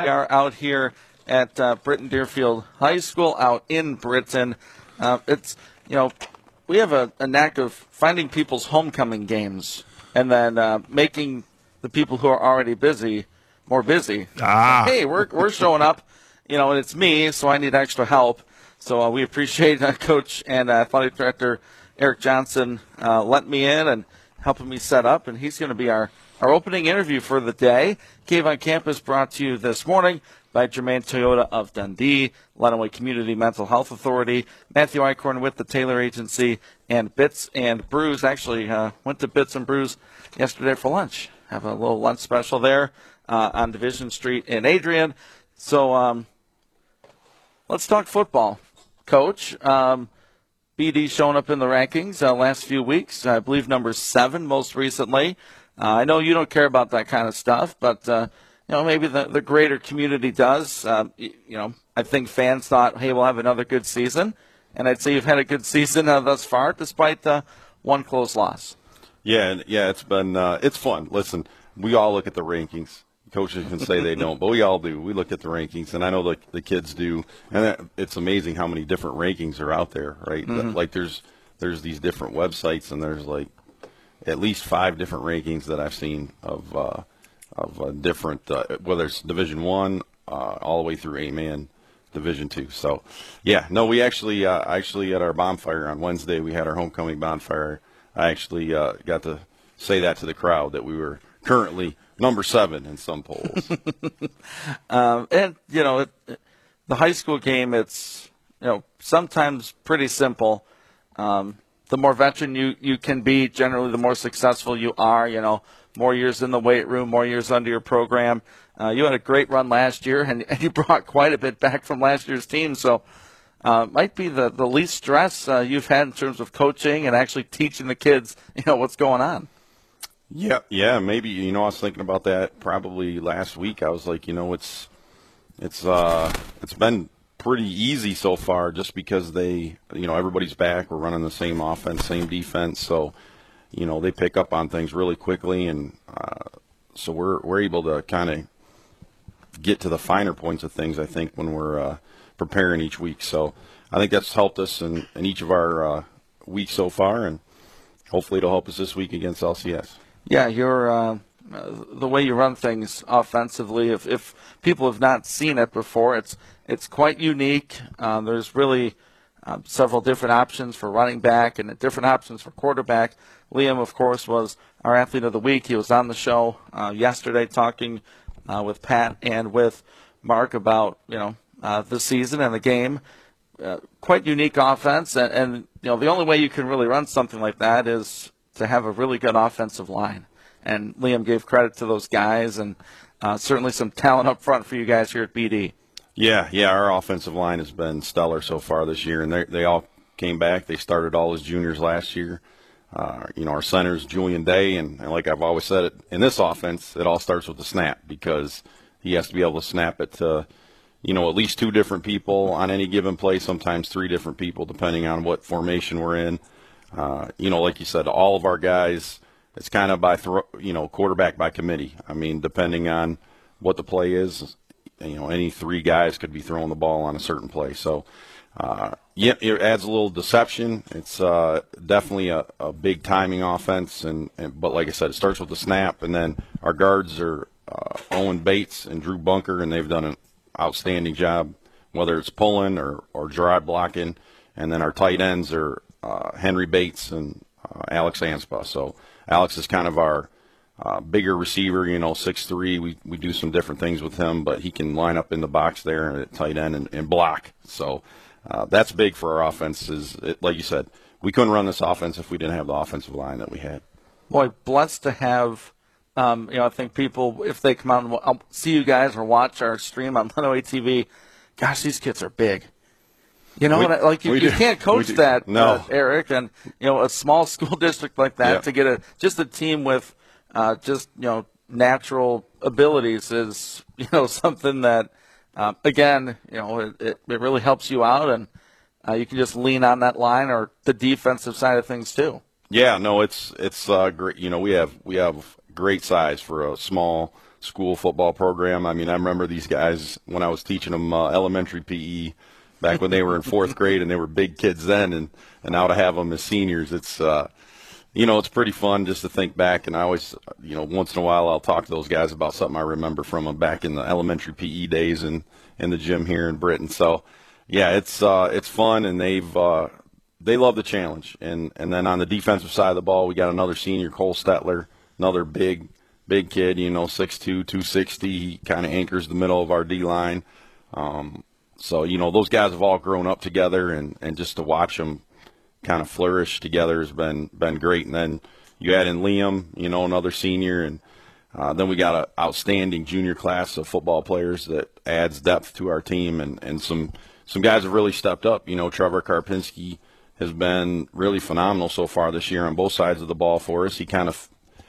We are out here at Britton Deerfield High School out in Britton. We have a knack of finding people's homecoming games and then making the people who are already busy more busy. Hey, we're showing up, and it's me, so I need extra help. So we appreciate Coach and Athletic Director Eric Johnson letting me in and helping me set up, and he's going to be our opening interview for the day. Cave on Campus brought to you this morning by Germain Toyota of Dundee, Lenawee Community Mental Health Authority, Matthew Eichhorn with the Taylor Agency, and Bits and Brews. Actually, went to Bits and Brews yesterday for lunch. Have a little lunch special there on Division Street in Adrian. So let's talk football, Coach. BD showing up in the rankings last few weeks. I believe number 7 most recently. I know you don't care about that kind of stuff, but maybe the greater community does. I think fans thought, hey, we'll have another good season, and I'd say you've had a good season thus far, despite one close loss. Yeah, it's been it's fun. Listen, we all look at the rankings. Coaches can say they don't, but we all do. We look at the rankings, and I know the kids do, and it's amazing how many different rankings are out there, right? Mm-hmm. Like there's these different websites, and there's like at least 5 different rankings that I've seen of different, whether it's Division I all the way through A-Man Division II. So, yeah, no, we actually at our bonfire on Wednesday, we had our homecoming bonfire. I actually got to say that to the crowd that we were currently number 7 in some polls. The high school game, it's sometimes pretty simple. The more veteran you can be, generally the more successful you are. More years in the weight room, more years under your program. You had a great run last year, and you brought quite a bit back from last year's team. So might be the least stress you've had in terms of coaching and actually teaching the kids, what's going on. Yeah, maybe. I was thinking about that probably last week. I was like, it's been pretty easy so far, just because everybody's back. We're running the same offense, same defense, so they pick up on things really quickly, and so we're able to kind of get to the finer points of things, I think, when we're preparing each week. So I think that's helped us in each of our weeks so far, and hopefully it'll help us this week against LCS. Yeah, the way you run things offensively, if people have not seen it before, it's quite unique. There's really several different options for running back and different options for quarterback. Liam, of course, was our athlete of the week. He was on the show yesterday talking with Pat and with Mark about the season and the game. Quite unique offense, and the only way you can really run something like that is to have a really good offensive line. And Liam gave credit to those guys, and certainly some talent up front for you guys here at BD. Yeah, our offensive line has been stellar so far this year, and they all came back. They started all as juniors last year. Our center's Julian Day, and like I've always said, in this offense, it all starts with the snap, because he has to be able to snap it to, at least 2 different people on any given play, sometimes 3 different people, depending on what formation we're in. Like you said, all of our guys, it's kind of by quarterback by committee. I mean, depending on what the play is, any 3 guys could be throwing the ball on a certain play. So, it adds a little deception. It's definitely a big timing offense, but like I said, it starts with the snap, and then our guards are Owen Bates and Drew Bunker, and they've done an outstanding job, whether it's pulling or drive blocking, and then our tight ends are Henry Bates and Alex Anspa. So Alex is kind of our bigger receiver, 6'3". We do some different things with him, but he can line up in the box there at tight end and block. So that's big for our offense. Like you said, we couldn't run this offense if we didn't have the offensive line that we had. Boy, blessed to have. I think people, if they come out and see you guys or watch our stream on Lenawee TV, gosh, these kids are big. You can't coach that, no. Eric, and a small school district like that to get just a team with natural abilities is something that again it really helps you out, and you can just lean on that line or the defensive side of things too. Yeah, no, it's great. We have great size for a small school football program. I mean, I remember these guys when I was teaching them elementary PE back when they were in fourth grade, and they were big kids then, and now to have them as seniors, it's it's pretty fun just to think back. And I always, once in a while I'll talk to those guys about something I remember from them back in the elementary PE days and in the gym here in Britain. So, yeah, it's fun, and they love the challenge. And then on the defensive side of the ball, we got another senior, Cole Stetler, another big kid, 6'2", 260. He kind of anchors the middle of our D-line. So, those guys have all grown up together, and just to watch them kind of flourish together has been great. And then you add in Liam, another senior, and then we got an outstanding junior class of football players that adds depth to our team, and some guys have really stepped up. Trevor Karpinski has been really phenomenal so far this year on both sides of the ball for us. He kind of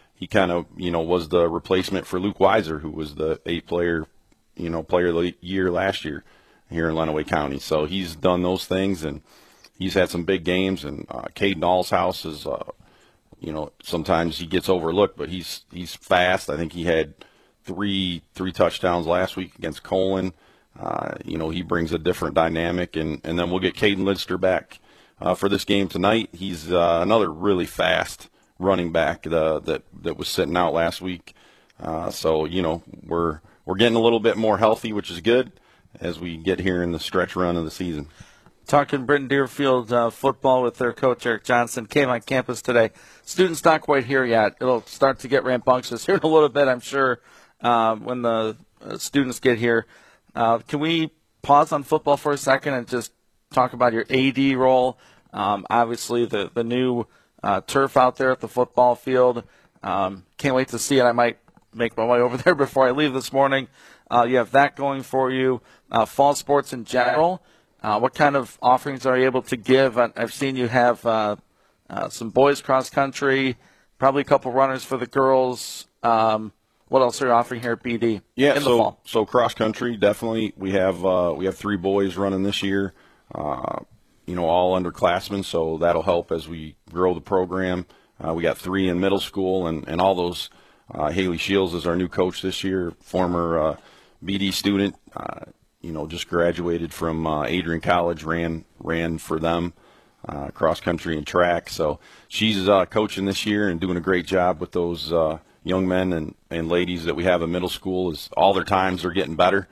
was the replacement for Luke Weiser, who was the 8-player player of the year last year here in Lenawee County. So he's done those things, and he's had some big games. And Caden Allshouse is, sometimes he gets overlooked, but he's fast. I think he had three touchdowns last week against Colin. He brings a different dynamic, and then we'll get Caden Lidster back for this game tonight. He's another really fast running back that was sitting out last week. So we're getting a little bit more healthy, which is good as we get here in the stretch run of the season. Talking Britain Deerfield football with their coach, Eric Johnson, came on campus today. Students not quite here yet. It'll start to get rambunctious here in a little bit, I'm sure, when the students get here. Can we pause on football for a second and just talk about your AD role? Obviously, the new turf out there at the football field. Can't wait to see it. I might make my way over there before I leave this morning. You have that going for you. Fall sports in general. What kind of offerings are you able to give? I've seen you have some boys cross country, probably a couple runners for the girls. What else are you offering here at BD? Yeah, in the fall? So cross country, definitely. We have 3 boys running this year. All underclassmen, so that'll help as we grow the program. We got 3 in middle school, and all those. Haley Shields is our new coach this year, former BD student. Just graduated from Adrian College, ran for them, cross country and track. So she's coaching this year and doing a great job with those young men and ladies that we have in middle school. As all their times are getting better,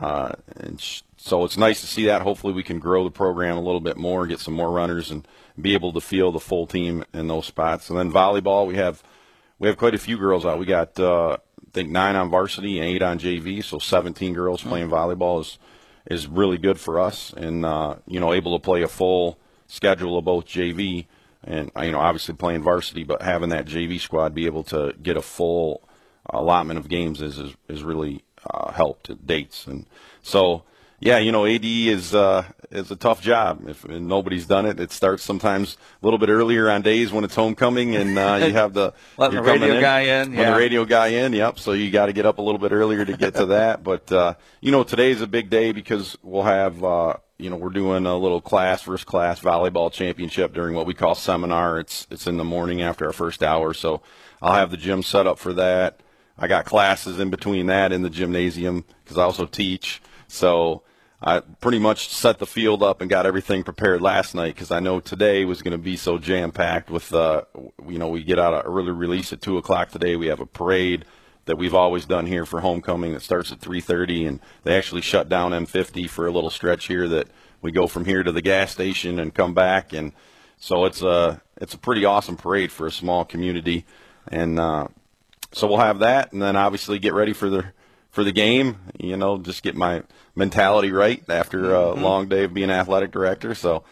so it's nice to see that. Hopefully we can grow the program a little bit more, get some more runners, and be able to field the full team in those spots. And then volleyball, we have quite a few girls out. We got I think 9 on varsity and 8 on JV, so 17 girls playing volleyball is really good for us, and able to play a full schedule of both JV and obviously playing varsity, but having that JV squad be able to get a full allotment of games is really helped at dates. And so AD is a tough job. If nobody's done it, it starts sometimes a little bit earlier on days when it's homecoming, and you have the radio guy in. The radio guy in, yep. So you got to get up a little bit earlier to get to that. But today's a big day because we'll have we're doing a little first class volleyball championship during what we call seminar. It's in the morning after our first hour, so I'll have the gym set up for that. I got classes in between that in the gymnasium because I also teach. So I pretty much set the field up and got everything prepared last night because I know today was going to be so jam-packed with, we get out an early release at 2 o'clock today. We have a parade that we've always done here for homecoming that starts at 3:30, and they actually shut down M50 for a little stretch here that we go from here to the gas station and come back. And so it's a pretty awesome parade for a small community. And so we'll have that, and then obviously get ready for the game, just get my mentality right after a long day of being athletic director. So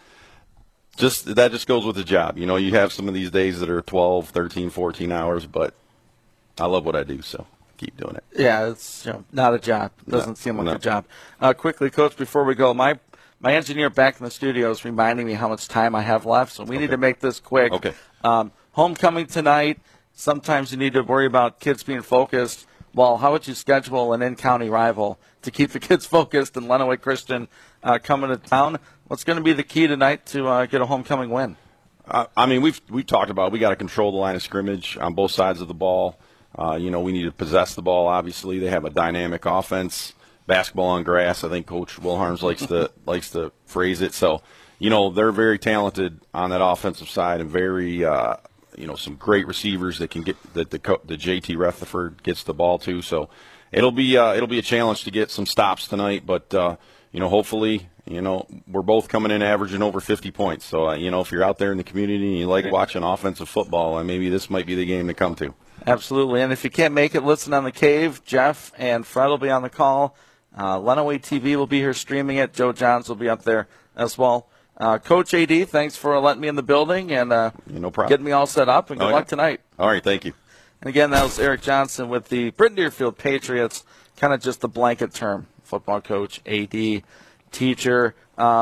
that just goes with the job. You have some of these days that are 12, 13, 14 hours, but I love what I do, so keep doing it. Yeah, it's not a job. It doesn't seem like a job. Quickly, Coach, before we go, my engineer back in the studio is reminding me how much time I have left, so we need to make this quick. Okay. Homecoming tonight. Sometimes you need to worry about kids being focused. Well, how would you schedule an in-county rival to keep the kids focused and Lenawee Christian coming to town? What's going to be the key tonight to get a homecoming win? We've talked about we got to control the line of scrimmage on both sides of the ball. We need to possess the ball. Obviously, they have a dynamic offense, basketball on grass. I think Coach Wilharms likes to phrase it. So, they're very talented on that offensive side and very, some great receivers that can get the JT Rutherford gets the ball to. So, it'll be a challenge to get some stops tonight. But hopefully, we're both coming in averaging over 50 points. So, if you're out there in the community and you like watching offensive football, maybe this might be the game to come to. Absolutely. And if you can't make it, listen on the Cave. Jeff and Fred will be on the call. Lenawee TV will be here streaming it. Joe Johns will be up there as well. Coach AD, thanks for letting me in the building and no problem. Getting me all set up. And good luck tonight. All right, thank you. And again, that was Eric Johnson with the Britton Deerfield Patriots, kind of just the blanket term. Football coach, AD, teacher,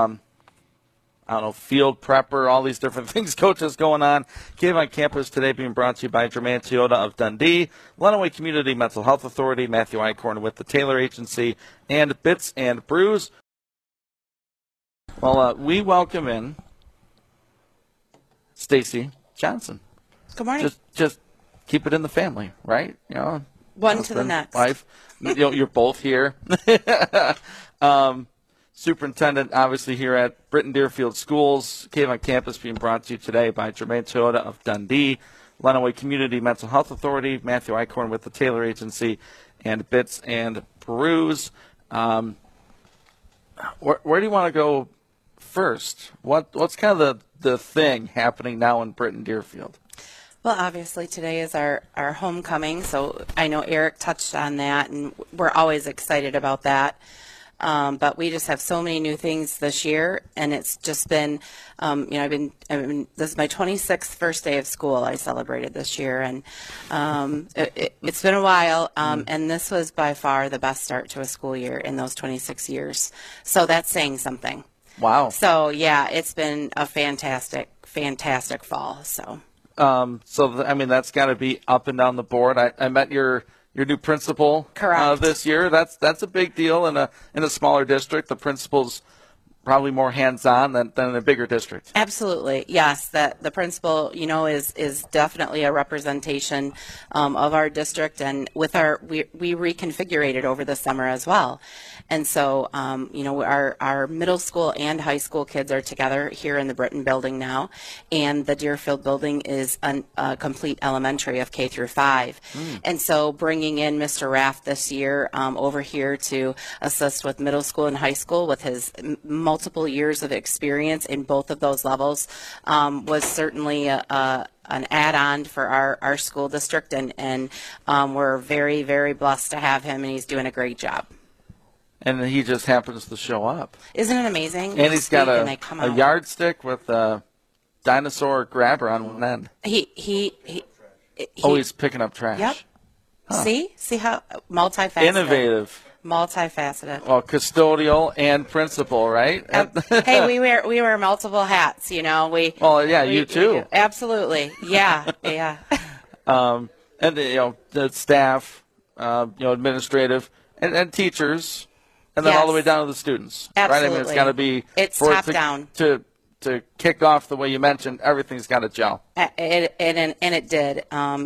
field prepper, all these different things coaches going on. Cave on Campus today being brought to you by Germain Toyota of Dundee, Lenawee Community Mental Health Authority, Matthew Eichhorn with the Taylor Agency, and Bits and Brews. Well, we welcome in Stacy Johnson. Good morning. Just keep it in the family, right? One to the next. Wife. You're both here. Superintendent, obviously, here at Britton Deerfield Schools. Cave on Campus being brought to you today by Germain Toyota of Dundee, Lenawee Community Mental Health Authority, Matthew Eichhorn with the Taylor Agency, and Bits and Brews. Where do you want to go first? What's kind of the thing happening now in Britton Deerfield? Well, obviously today is our homecoming, so I know Eric touched on that, and we're always excited about that. But we just have so many new things this year, and it's just been, this is my 26th first day of school I celebrated this year, and it's been a while, and this was by far the best start to a school year in those 26 years. So that's saying something. Wow. So, yeah, it's been a fantastic fall, so. That's got to be up and down the board. I met your new principal this year. That's a big deal in a smaller district. The principal's probably more hands-on than in a bigger district. Absolutely, yes. The principal, is definitely a representation of our district, and with we reconfigured over the summer as well. And so, our middle school and high school kids are together here in the Britton building now, and the Deerfield building is a complete elementary of K through 5. And so, bringing in Mr. Raff this year over here to assist with middle school and high school with his multiple years of experience in both of those levels was certainly an add-on for our school district, and we're very, very blessed to have him, and he's doing a great job. And he just happens to show up. Isn't it amazing? And he's got a yardstick with a dinosaur grabber on one end. He's picking up trash. Yep. Huh. See how multifaceted. Innovative. Multifaceted. Well, custodial and principal, right? Hey, we wear multiple hats, you too. Absolutely, yeah, yeah. And the staff, administrative, and teachers, and then all the way down to the students. Absolutely. Right? I mean, it's got to be top down to kick off the way you mentioned. Everything's got to gel. And it did.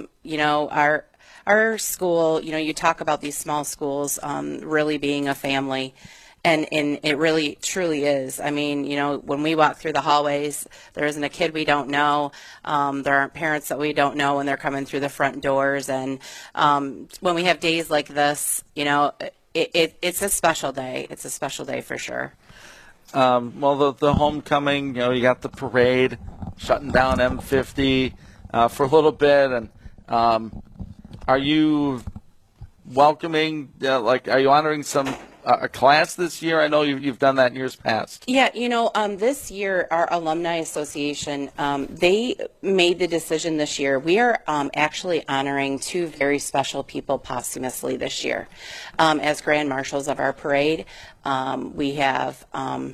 Our school, you talk about these small schools really being a family, and it really truly is. I mean, when we walk through the hallways, there isn't a kid we don't know. There aren't parents that we don't know when they're coming through the front doors. And when we have days like this, it's a special day. It's a special day for sure. The homecoming, you got the parade, shutting down M50 for a little bit, and are you welcoming, are you honoring a class this year? I know you've done that in years past. Yeah, this year our Alumni Association, they made the decision this year. We are actually honoring 2 very special people posthumously this year. As Grand Marshals of our parade, we have...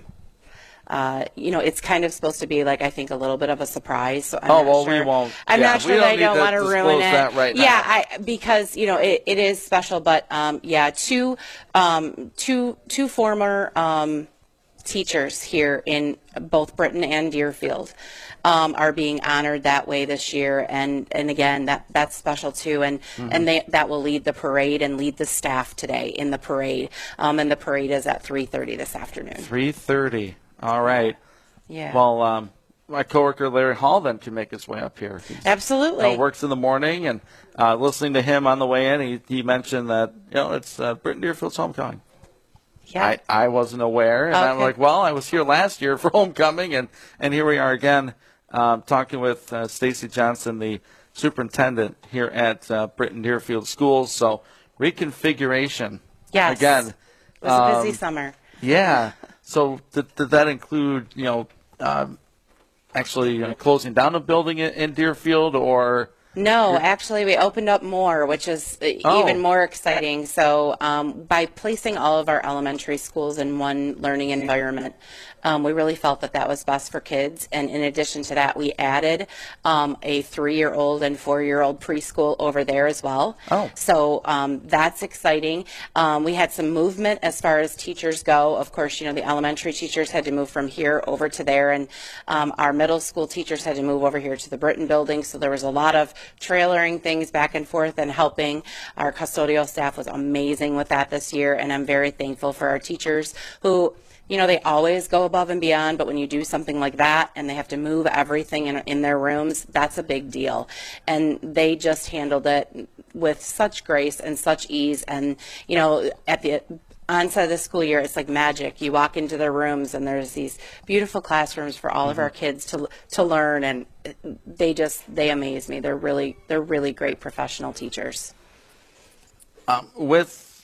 it's kind of supposed to be I think a little bit of a surprise. So I'm we won't. I'm not sure that I don't want to ruin it. That right now. Yeah, because it is special. But two former teachers here in both Britton and Deerfield are being honored that way this year, and again, that's special too, and that will lead the parade and lead the staff today in the parade, and the parade is at 3:30 this afternoon. 3:30. All right. Yeah. Well, my coworker Larry Hall then can make his way up here. Absolutely. Works in the morning, and listening to him on the way in, he mentioned that it's Britton Deerfield's homecoming. Yeah. I wasn't aware, and I'm like, well, I was here last year for homecoming, and here we are again talking with Stacy Johnson, the superintendent here at Britton Deerfield Schools. So reconfiguration. Yes. Again. It was a busy summer. Yeah. So did that include, actually closing down a building in Deerfield, or? No, actually, we opened up more, which is even more exciting. So by placing all of our elementary schools in one learning environment, we really felt that was best for kids. And in addition to that, we added a 3-year-old and 4-year-old preschool over there as well. Oh. So that's exciting. We had some movement as far as teachers go. Of course, the elementary teachers had to move from here over to there, and our middle school teachers had to move over here to the Britton building. So there was a lot of trailering things back and forth and helping. Our custodial staff was amazing with that this year, and I'm very thankful for our teachers who, they always go above and beyond, but when you do something like that and they have to move everything in their rooms, that's a big deal. And they just handled it with such grace and such ease. And, at the onset of the school year, it's like magic. You walk into their rooms and there's these beautiful classrooms for all of our kids to learn, and they amaze me. They're really great professional teachers. With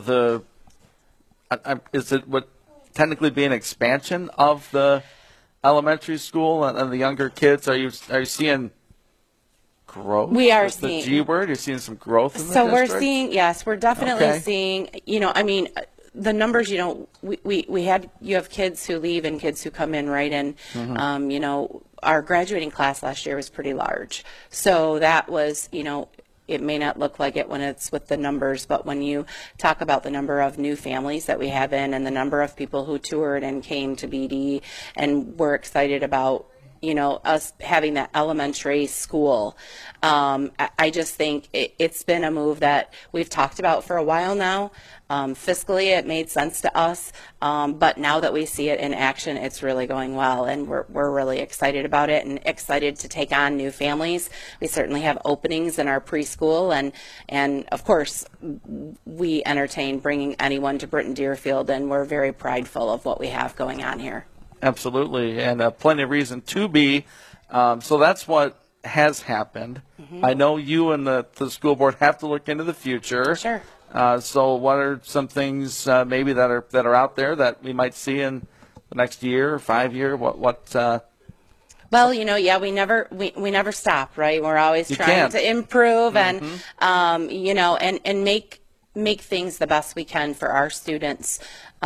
is it what technically be an expansion of the elementary school and the younger kids? Are you seeing growth? We are seeing the G word. You're seeing some growth in the So district? we're seeing, yes, we're definitely seeing. The numbers. You have kids who leave and kids who come in, right? And our graduating class last year was pretty large. So that was, it may not look like it when it's with the numbers, but when you talk about the number of new families that we have in and the number of people who toured and came to BD, and we're excited about, us having that elementary school. I just think it's been a move that we've talked about for a while now. Fiscally, it made sense to us, but now that we see it in action, it's really going well, and we're really excited about it and excited to take on new families. We certainly have openings in our preschool, and of course, we entertain bringing anyone to Britton Deerfield, and we're very prideful of what we have going on here. Absolutely, and plenty of reason to be. So that's what has happened. Mm-hmm. I know you and the school board have to look into the future. Sure. So what are some things maybe that are out there that we might see in the next year, 5 year? What? Well, we never stop, right? We're always trying to improve and and make things the best we can for our students.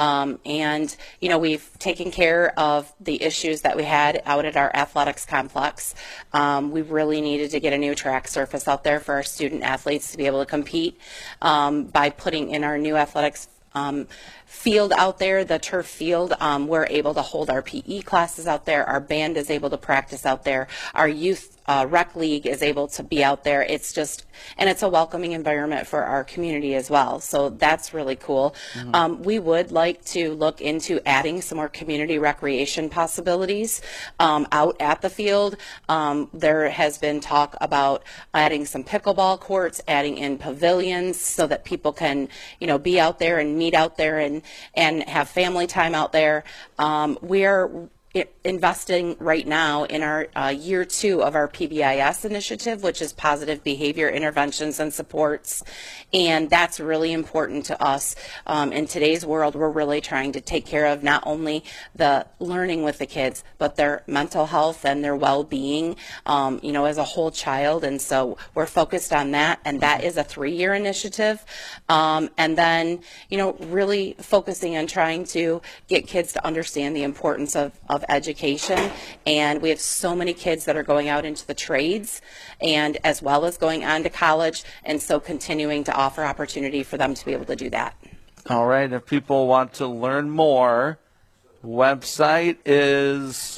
We've taken care of the issues that we had out at our athletics complex. We really needed to get a new track surface out there for our student athletes to be able to compete by putting in our new athletics field out there, the turf field. We're able to hold our PE classes out there. Our band is able to practice out there. Our youth rec league is able to be out there. It's a welcoming environment for our community as well. So that's really cool. Mm-hmm. We would like to look into adding some more community recreation possibilities out at the field. There has been talk about adding some pickleball courts, adding in pavilions so that people can, be out there and meet out there and have family time out there. We are investing right now in our year 2 of our PBIS initiative, which is positive behavior interventions and supports, and that's really important to us. In today's world, we're really trying to take care of not only the learning with the kids, but their mental health and their well-being, as a whole child, and so we're focused on that, and that is a 3-year initiative. And then, really focusing on trying to get kids to understand the importance of education, and we have so many kids that are going out into the trades and as well as going on to college, and so continuing to offer opportunity for them to be able to do that. All right, if people want to learn more, Website is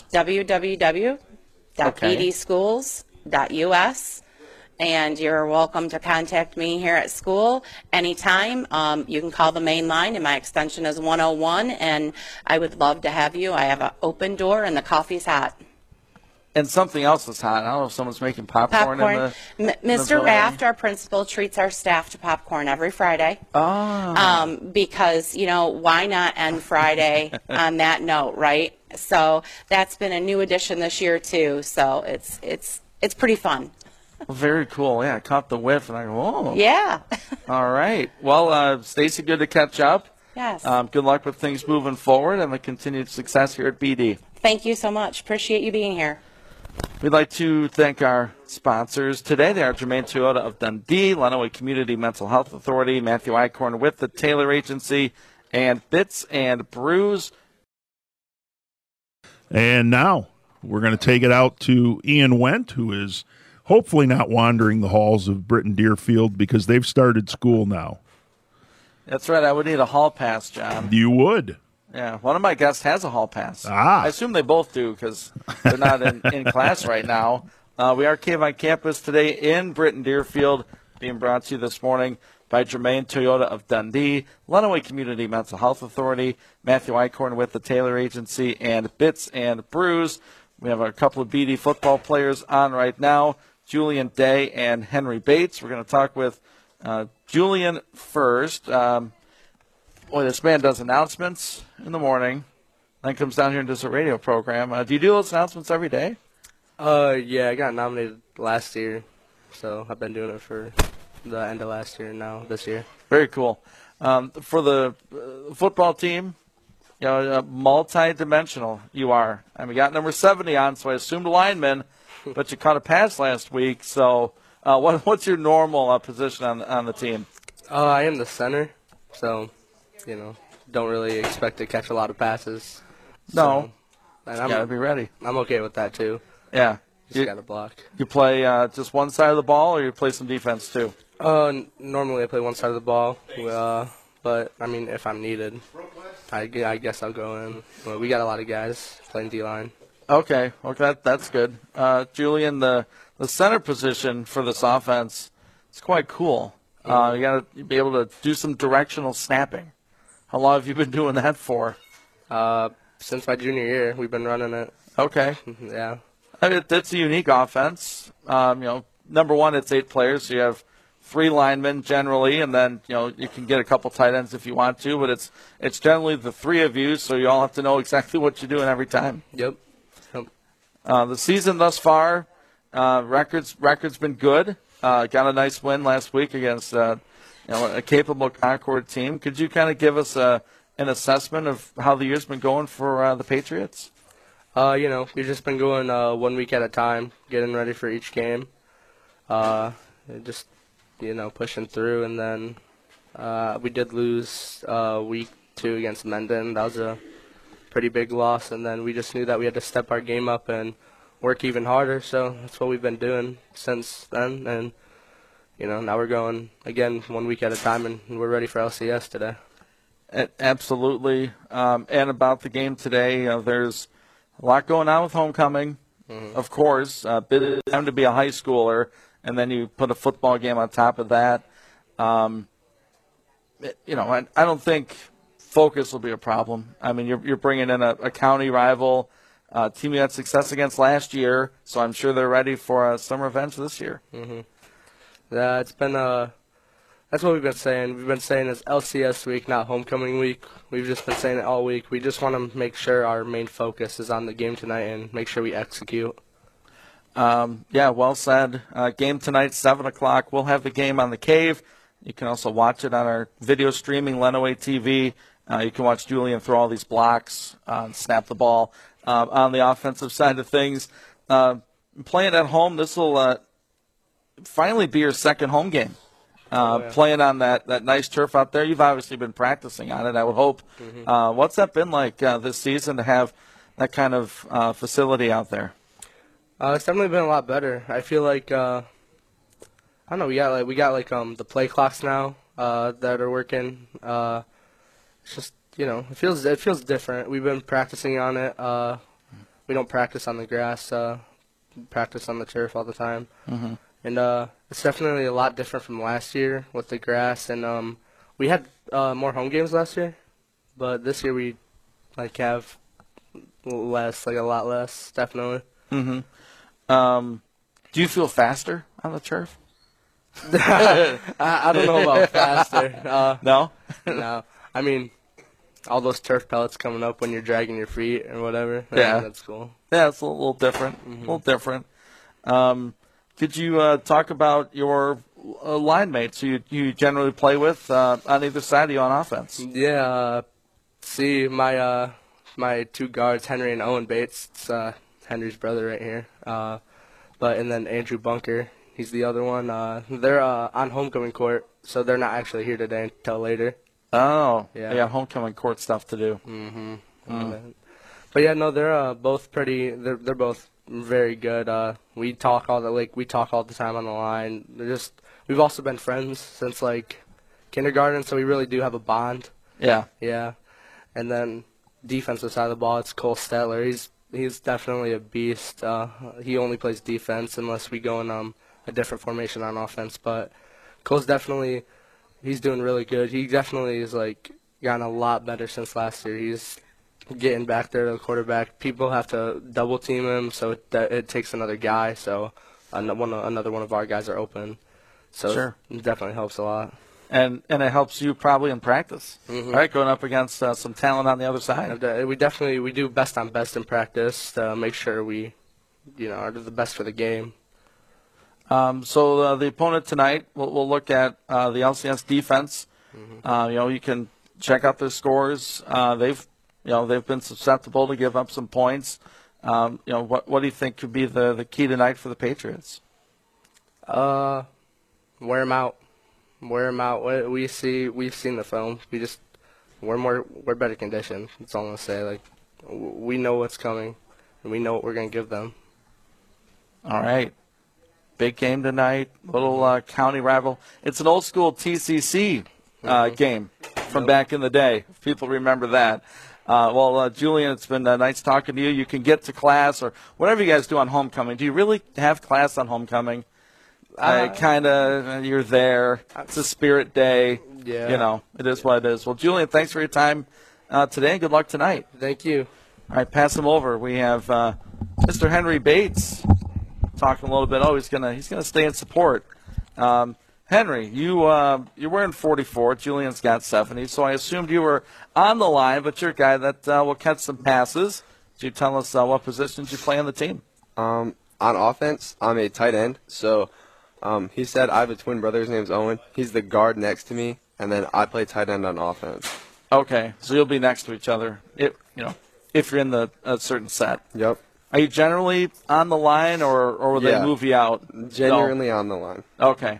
www.bdschools.us. And you're welcome to contact me here at school anytime. You can call the main line, and my extension is 101, and I would love to have you. I have an open door, and the coffee's hot. And something else that's hot. I don't know if someone's making popcorn. Mr. Raft, our principal, treats our staff to popcorn every Friday. Oh. Because, why not end Friday on that note, right? So that's been a new addition this year, too. So it's pretty fun. Well, very cool. Yeah, I caught the whiff, and I go, whoa. Yeah. All right. Well, Stacy, good to catch up. Yes. Good luck with things moving forward and the continued success here at BD. Thank you so much. Appreciate you being here. We'd like to thank our sponsors today. They are Germain Toyota of Dundee, Lenawee Community Mental Health Authority, Matthew Eichhorn with the Taylor Agency, and Bits and Brews. And now we're going to take it out to Ian Wendt, who is hopefully not wandering the halls of Britton Deerfield because they've started school now. That's right. I would need a hall pass, John. You would. Yeah. One of my guests has a hall pass. I assume they both do because they're not in class right now. We are came on campus today in Britton Deerfield, being brought to you this morning by Germain Toyota of Dundee, Lenawee Community Mental Health Authority, Matthew Eichhorn with the Taylor Agency, and Bits and Brews. We have a couple of BD football players on right now, Julian Day and Henry Bates. We're going to talk with Julian first. This man does announcements in the morning, then comes down here and does a radio program. Do you do those announcements every day? Yeah, I got nominated last year, so I've been doing it for the end of last year and now this year. Very cool. For the football team, multi-dimensional you are. I mean, you got number 70 on, so I assumed lineman, but you caught a pass last week. So what's your normal position on the team? I am the center, so, don't really expect to catch a lot of passes. No. So, you got to be ready. I'm okay with that, too. Yeah. Just got to block. You play just one side of the ball, or you play some defense, too? Normally I play one side of the ball, but, if I'm needed, I guess I'll go in. Well, we got a lot of guys playing D-line. Okay, that's good. Julian, the center position for this offense is quite cool. You got to be able to do some directional snapping. How long have you been doing that for? Since my junior year, we've been running it. Okay. Yeah. I mean, it's a unique offense. Number one, it's 8 players, so you have 3 linemen generally, and then you can get a couple tight ends if you want to, but it's generally the 3 of you, so you all have to know exactly what you're doing every time. Yep. The season thus far, record's been good. Got a nice win last week against a capable Concord team. Could you kind of give us an assessment of how the year's been going for the Patriots? We've just been going 1 week at a time, getting ready for each game. Just pushing through, and then we did lose week 2 against Mendon. That was a pretty big loss, and then we just knew that we had to step our game up and work even harder, so that's what we've been doing since then, and now we're going again 1 week at a time, and we're ready for LCS today. Absolutely. And about the game today, there's a lot going on with homecoming, of course. Bit of time to be a high schooler, and then you put a football game on top of that. I don't think focus will be a problem. I mean, you're bringing in a county rival, team you had success against last year, so I'm sure they're ready for a summer revenge this year. Mm-hmm. Yeah, it's been that's what we've been saying. We've been saying it's LCS week, not homecoming week. We've just been saying it all week. We just want to make sure our main focus is on the game tonight and make sure we execute. Yeah, well said. Game tonight, 7 o'clock. We'll have the game on the Cave. You can also watch it on our video streaming, Lenawee TV. You can watch Julian throw all these blocks, snap the ball on the offensive side of things. Playing at home, this will finally be your second home game. Playing on that nice turf out there. You've obviously been practicing on it, I would hope. Mm-hmm. What's that been like this season to have that kind of facility out there? It's definitely been a lot better. I feel like I don't know. We got the play clocks now that are working. It's it feels different. We've been practicing on it. We don't practice on the grass. Practice on the turf all the time. Mm-hmm. And it's definitely a lot different from last year with the grass. And we had more home games last year, but this year we have less, a lot less, definitely. Mm-hmm. Do you feel faster on the turf? I don't know about faster. No? No. I mean, all those turf pellets coming up when you're dragging your feet or whatever. Yeah. That's cool. Yeah, it's a little different. Mm-hmm. A little different. Could you talk about your line mates who you generally play with on either side of you on offense? Yeah. See, my two guards, Henry and Owen Bates. It's Henry's brother right here. And then Andrew Bunker. He's the other one. They're on homecoming court, so they're not actually here today until later. Oh, Yeah. Homecoming court stuff to do. Mm-hmm. But yeah, no, they're both pretty. They're both very good. We talk all the time on the line. We've also been friends since kindergarten, so we really do have a bond. Yeah. Yeah. And then defensive side of the ball, it's Cole Stetler. He's definitely a beast. He only plays defense unless we go in a different formation on offense. But Cole's he's doing really good. He definitely is gotten a lot better since last year. He's getting back there to the quarterback. People have to double team him, so it takes another guy. So another one of our guys are open. So Sure. It definitely helps a lot. And it helps you probably in practice, right? Going up against some talent on the other side. We do best on best in practice to make sure we, are the best for the game. So the opponent tonight, we'll look at the LCS defense. You can check out their scores. They've been susceptible to give up some points. What do you think could be the key tonight for the Patriots? Wear them out. Wear them out. We've seen the film. We're better conditioned. That's all I'm gonna say. We know what's coming, and we know what we're gonna give them. All right, big game tonight. Little county rival. It's an old school TCC game from back in the day. If people remember that. Julian, it's been nice talking to you. You can get to class or whatever you guys do on homecoming. Do you really have class on homecoming? You're there. It's a spirit day. Yeah. It is what it is. Well, Julian, thanks for your time today, and good luck tonight. Thank you. All right, pass him over. We have Mr. Henry Bates talking a little bit. He's gonna stay in support. Henry, you're wearing 44. Julian's got 70, so I assumed you were on the line, but you're a guy that will catch some passes. Could you tell us what positions you play on the team? On offense, I'm a tight end, so he said I have a twin brother. His name's Owen. He's the guard next to me, and then I play tight end on offense. Okay, so you'll be next to each other, if you're in a certain set. Yep. Are you generally on the line, or will they move you out? Genuinely on the line. Okay.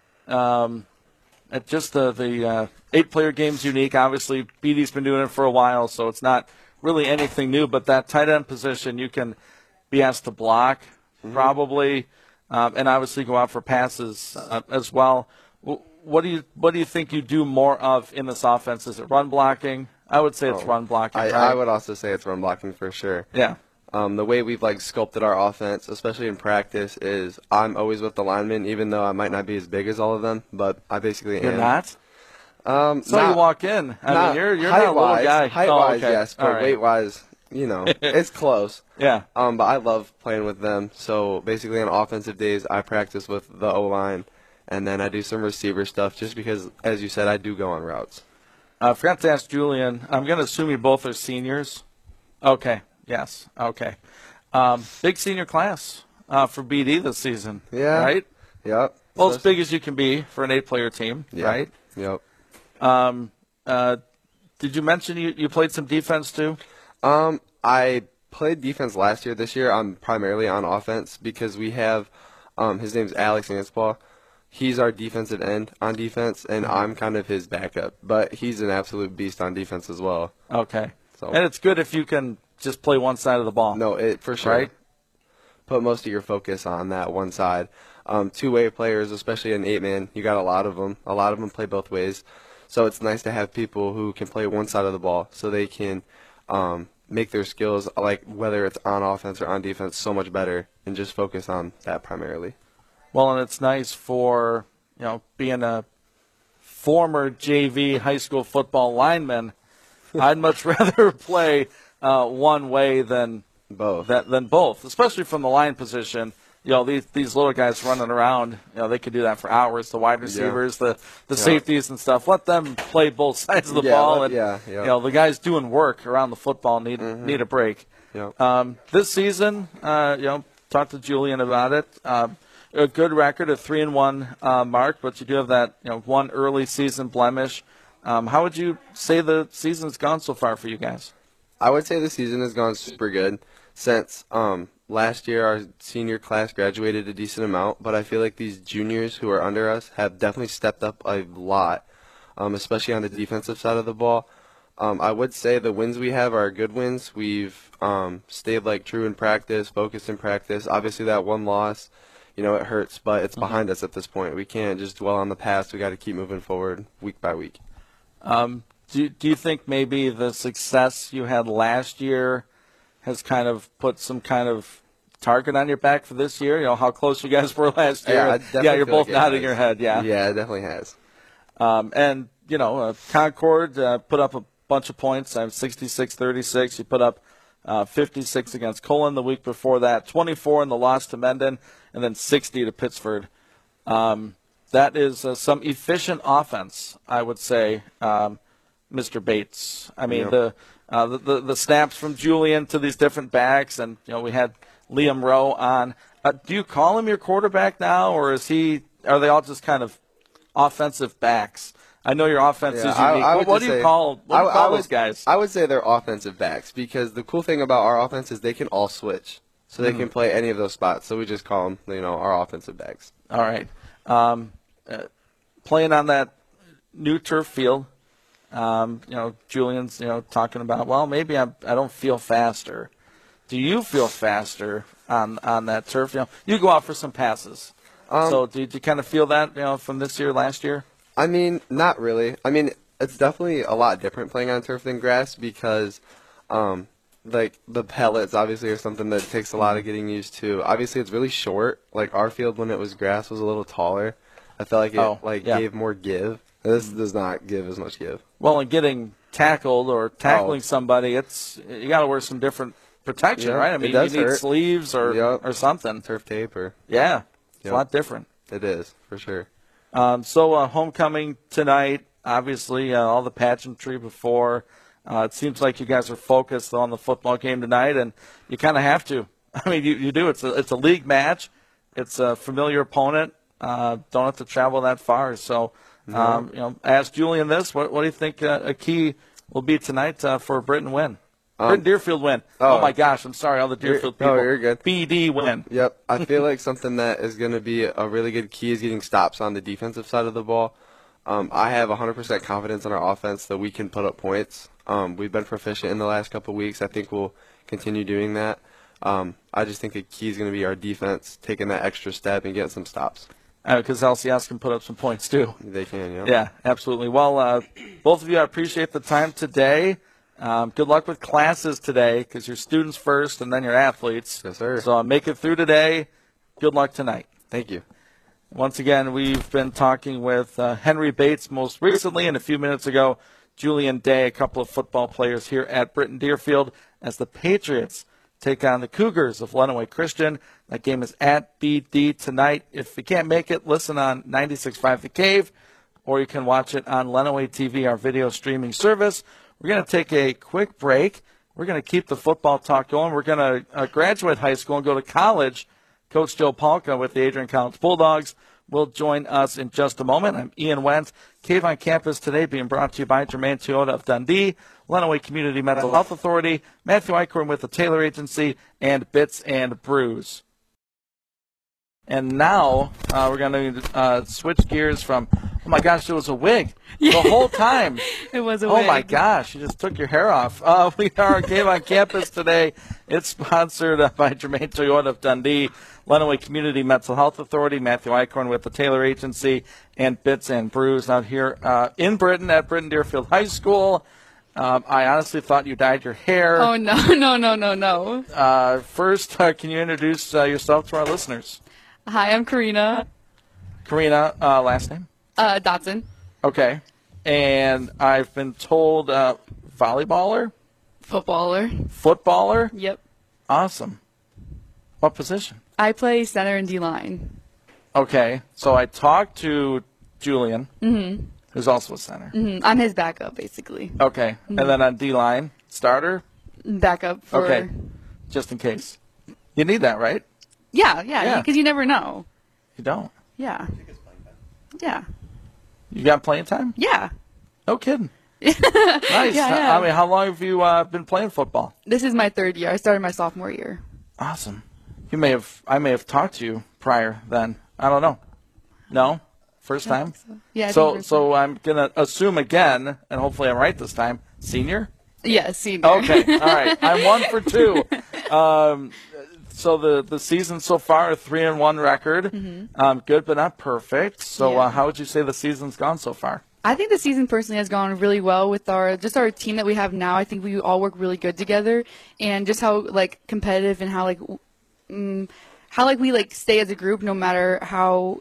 Just the 8-player game's unique. Obviously, BD's been doing it for a while, so it's not really anything new. But that tight end position, you can be asked to block, probably, and obviously go out for passes as well. What do you think you do more of in this offense? Is it run blocking? I would say it's run blocking. I would also say it's run blocking for sure. Yeah. The way we've sculpted our offense, especially in practice, is I'm always with the linemen, even though I might not be as big as all of them, but I basically am. You're not? So you walk in. I mean, you're not a little guy. Height-wise, okay. yes, but weight-wise, it's close. Yeah. But I love playing with them. So basically on offensive days, I practice with the O-line, and then I do some receiver stuff just because, as you said, I do go on routes. I forgot to ask Julian. I'm going to assume you both are seniors. Okay. Yes. Okay. Big senior class for BD this season. Yeah. Right? Yep. Well, as big as you can be for an 8-player team, yeah. right? Yep. Did you mention you played some defense too? I played defense last year. This year I'm primarily on offense because we have his name's Alex Anspaugh. He's our defensive end on defense, and I'm kind of his backup. But he's an absolute beast on defense as well. Okay. So. And it's good if you can just play one side of the ball. No, for sure. Right? Put most of your focus on that one side. Two-way players, especially an 8-man, you got a lot of them. A lot of them play both ways. So it's nice to have people who can play one side of the ball so they can make their skills, like whether it's on offense or on defense, so much better and just focus on that primarily. Well, and it's nice for, being a former JV high school football lineman, I'd much rather play one way than both, especially from the line position. These little guys running around, they could do that for hours. The wide receivers, the safeties and stuff. Let them play both sides of the ball. And, the guys doing work around the football need a break. This season, talked to Julian about it. A good record, a 3-1 mark, but you do have that one early season blemish. How would you say the season's gone so far for you guys? I would say the season has gone super good since last year our senior class graduated a decent amount, but I feel like these juniors who are under us have definitely stepped up a lot, especially on the defensive side of the ball. I would say the wins we have are good wins. We've stayed true in practice, focused in practice. Obviously that one loss, it hurts, but it's behind us at this point. We can't just dwell on the past. We got to keep moving forward week by week. Do you think maybe the success you had last year has kind of put some kind of target on your back for this year? How close you guys were last year? Yeah, you're both nodding your head. Yeah, it definitely has. And Concord put up a bunch of points. I'm 66-36. You put up 56 against Cullen the week before that, 24 in the loss to Mendon, and then 60 to Pittsford. That is some efficient offense, I would say, Mr. Bates. I mean, the snaps from Julian to these different backs, and we had Liam Rowe on. Do you call him your quarterback now, or are they all just kind of offensive backs? I know your offense is unique. What do you call those guys? I would say they're offensive backs because the cool thing about our offense is they can all switch. So they can play any of those spots. So we just call them, our offensive backs. All right. Playing on that new turf field, Julian's, talking about, well, maybe I don't feel faster. Do you feel faster on that turf? You go out for some passes. So do you kind of feel that, from this year, last year? I mean, not really. I mean, it's definitely a lot different playing on turf than grass because, the pellets obviously are something that takes a lot of getting used to. Obviously, it's really short. Like our field when it was grass was a little taller. I felt like it gave more give. This does not give as much give. Well, and getting tackled or tackling somebody, you got to wear some different protection, right? I mean, you need sleeves or something. Turf tape or it's a lot different. It is for sure. So homecoming tonight, obviously all the pageantry before. It seems like you guys are focused on the football game tonight, and you kind of have to. I mean, you do. It's a league match. It's a familiar opponent. Don't have to travel that far. So, ask Julian this. What do you think a key will be tonight for a Britton win? Britton Deerfield win. Oh, my gosh. I'm sorry, all the Deerfield people. No, you're good. BD win. Yep. I feel like something that is going to be a really good key is getting stops on the defensive side of the ball. I have 100% confidence in our offense that we can put up points. We've been proficient in the last couple of weeks. I think we'll continue doing that. I just think the key is going to be our defense taking that extra step and getting some stops. Because LCS can put up some points, too. They can, yeah. Yeah, absolutely. Well, both of you, I appreciate the time today. Good luck with classes today because you're students first and then you're athletes. Yes, sir. So make it through today. Good luck tonight. Thank you. Once again, we've been talking with Henry Bates most recently, and a few minutes ago, Julian Day, a couple of football players here at Britton Deerfield as the Patriots take on the Cougars of Lenawee Christian. That game is at BD tonight. If you can't make it, listen on 96.5 The Cave, or you can watch it on Lenawee TV, our video streaming service. We're going to take a quick break. We're going to keep the football talk going. We're going to graduate high school and go to college. Coach Joe Palka with the Adrian College Bulldogs will join us in just a moment. I'm Ian Wentz. Cave on Campus today being brought to you by Germain Toyota of Dundee, Lenawee Community Mental Health Authority, Matthew Eichhorn with the Taylor Agency, and Bits and Brews. And now we're going to switch gears from, oh, my gosh, it was a wig the whole time. It was a wig. Oh, my wig. gosh, you just took your hair off. We are Game on Campus today. It's sponsored by Germain Toyota of Dundee, Lenawee Community Mental Health Authority, Matthew Eichhorn with the Taylor Agency, and Bits and Brews out here in Britain at Britton Deerfield High School. I honestly thought you dyed your hair. Oh, no. First, can you introduce yourself to our listeners? Hi, I'm Karina. Karina, last name? Dotson. Okay. And I've been told volleyballer? Footballer? Yep. Awesome. What position? I play center and D-line. Okay. So I talked to Julian, who's also a center. I'm his backup, basically. Okay. And then on D-line, starter? Backup for... Okay. Just in case. You need that, right? Yeah, because you never know. You don't. Yeah. You got playing time? Yeah. No kidding. Nice. Yeah. I mean, how long have you been playing football? This is my 3rd year. I started my sophomore year. Awesome. I may have talked to you prior then. I don't know. No? First time? So. Yeah. So I'm gonna assume again, and hopefully I'm right this time. Senior? Yeah, senior. Okay. All right. I'm 1 for 2. So the season so far, a 3-1 record. Good, but not perfect. So how would you say the season's gone so far? I think the season personally has gone really well with our team that we have now. I think we all work really good together, and just how competitive and how we stay as a group no matter how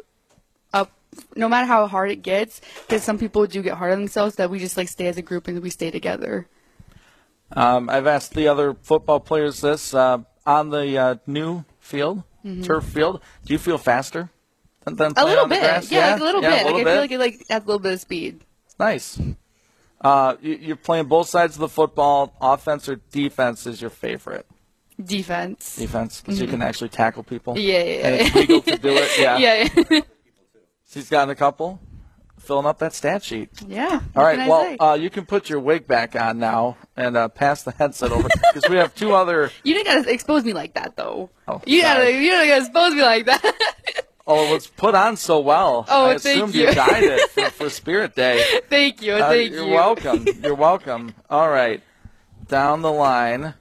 hard it gets. Because some people do get hard on themselves. That we just stay as a group and we stay together. I've asked the other football players this on the new field, turf field. Do you feel faster? Than a little on the bit, grass? yeah, like a little bit. I feel like it adds a little bit of speed. Nice. You're playing both sides of the football. Offense or defense is your favorite? Defense. Defense, because you can actually tackle people. Yeah. And it's legal to do it. Yeah. Yeah. She's gotten a couple. Filling up that stat sheet. Yeah. All right. Well, you can put your wig back on now and pass the headset over because we have 2 other. You didn't gotta expose me like that, though. Oh, you didn't gotta expose me like that. Oh, it was put on so well. Oh, I assumed you dyed it for Spirit Day. Thank you. You're welcome. You're welcome. All right. Down the line.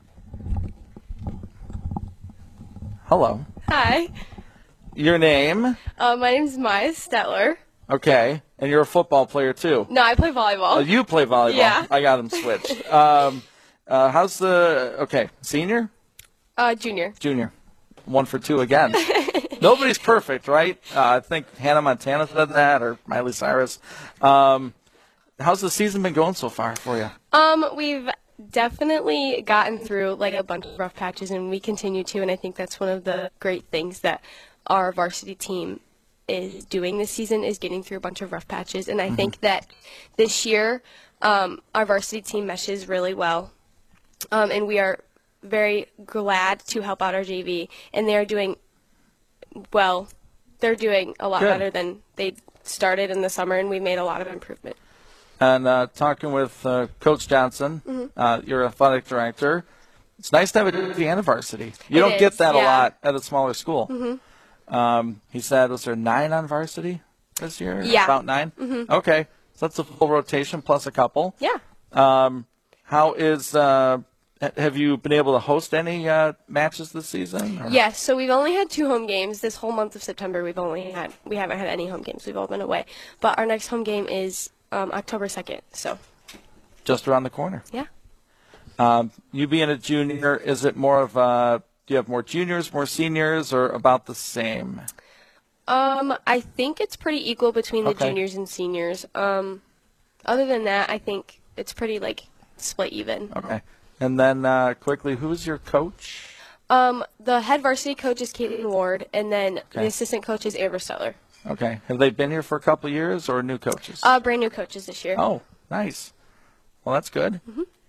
Hello. Hi. Your name? My name's Maya Stetler. Okay. And you're a football player, too? No, I play volleyball. Oh, you play volleyball? Yeah. I got them switched. How's senior? Junior. Junior. 1 for 2 again. Nobody's perfect, right? I think Hannah Montana said that, or Miley Cyrus. How's the season been going so far for you? We've definitely gotten through a bunch of rough patches, and we continue to, and I think that's one of the great things that our varsity team is doing this season is getting through a bunch of rough patches, and I think that this year our varsity team meshes really well, and we are very glad to help out our JV, and they are doing well. They're doing a lot better than they started in the summer, and we made a lot of improvement. And talking with Coach Johnson, your athletic director, it's nice to have a JV and a varsity. You don't get that a lot at a smaller school. He said, was there 9 on varsity this year? Yeah. About 9? Okay. So that's a full rotation plus a couple. Yeah. How is have you been able to host any matches this season? Or? Yes, so we've only had 2 home games. This whole month of September we haven't had any home games. We've all been away. But our next home game is October 2nd. So just around the corner. Yeah. You being a junior, is it more of do you have more juniors, more seniors, or about the same? I think it's pretty equal between the juniors and seniors. Other than that, I think it's pretty split even. Okay. And then quickly, who's your coach? The head varsity coach is Caitlin Ward, and then the assistant coach is Amber Steller. Okay. Have they been here for a couple of years or new coaches? Brand new coaches this year. Oh, nice. Well, that's good.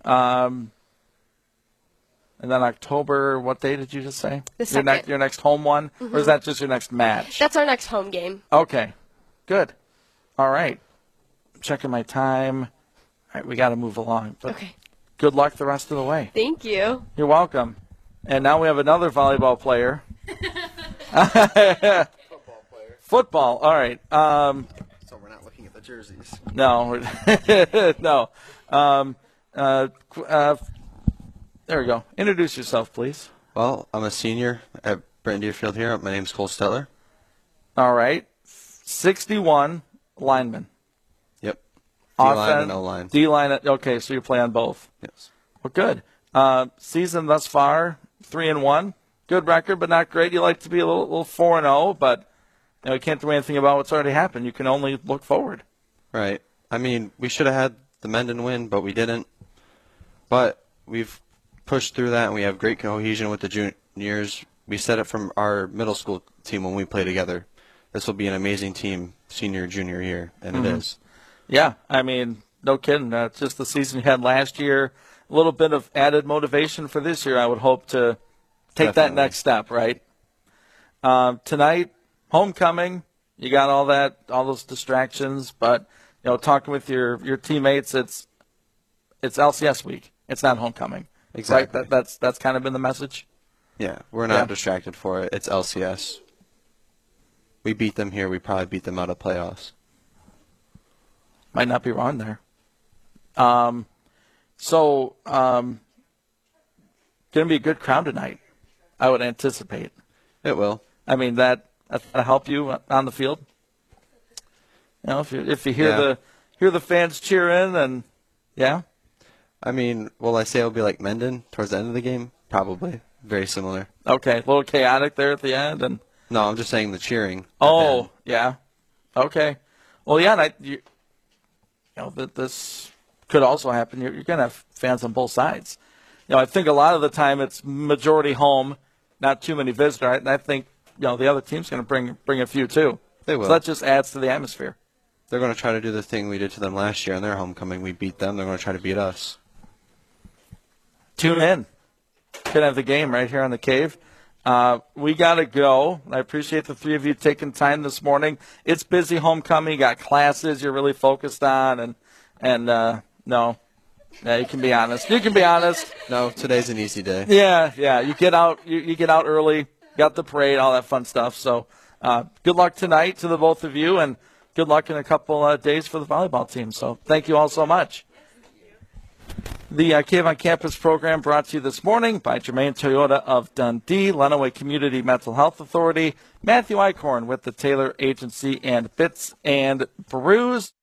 And then October, what day did you just say? The 2nd. Your next home one? Or is that just your next match? That's our next home game. Okay. Good. All right. Checking my time. All right, we got to move along. But Okay. good luck the rest of the way. Thank you. You're welcome. And now we have another volleyball player. Football. All right. So we're not looking at the jerseys. No. No. There we go. Introduce yourself, please. Well, I'm a senior at Britton Deerfield here. My name's Cole Stettler. All right. 61 lineman. Yep. D-line and O-line. D-line. Okay, so you play on both. Yes. Well, good. Season thus far, 3-1. Good record, but not great. You like to be a little 4-0, but you can't do anything about what's already happened. You can only look forward. Right. I mean, we should have had the Mendon win, but we didn't. But we've pushed through that, and we have great cohesion with the juniors. We said it from our middle school team when we play together. This will be an amazing team senior, junior year, and it is. Yeah, I mean, no kidding. It's just the season you had last year. A little bit of added motivation for this year, I would hope, to take that next step, right? Tonight, homecoming, you got all those distractions, but talking with your teammates, it's LCS week. It's not homecoming. Exactly. Right? That's kind of been the message. Yeah, we're not distracted for it. It's LCS. We beat them here. We probably beat them out of playoffs. Might not be wrong there. So, going to be a good crowd tonight, I would anticipate. It will. I mean, that'll help you on the field. If you hear the fans cheer in, and yeah. I mean, will I say it'll be like Mendon towards the end of the game? Probably. Very similar. Okay, a little chaotic there at the end, and. No, I'm just saying the cheering. Oh, yeah. Okay. Well, yeah, this could also happen. You're going to have fans on both sides. I think a lot of the time it's majority home, not too many visitors. Right? And I think the other team's going to bring a few too. They will. So that just adds to the atmosphere. They're going to try to do the thing we did to them last year on their homecoming. We beat them. They're going to try to beat us. Tune in. Going to have the game right here on the Cave. We got to go. I appreciate the three of you taking time this morning. It's busy homecoming. You got classes you're really focused on, and no, you can be honest. You can be honest. No, today's an easy day. Yeah. You get out. You get out early. Got the parade, all that fun stuff. So, good luck tonight to the both of you, and good luck in a couple days for the volleyball team. So, thank you all so much. The Cave on Campus program brought to you this morning by Germain Toyota of Dundee, Lenawee Community Mental Health Authority, Matthew Eichhorn with the Taylor Agency, and Bits and Brews.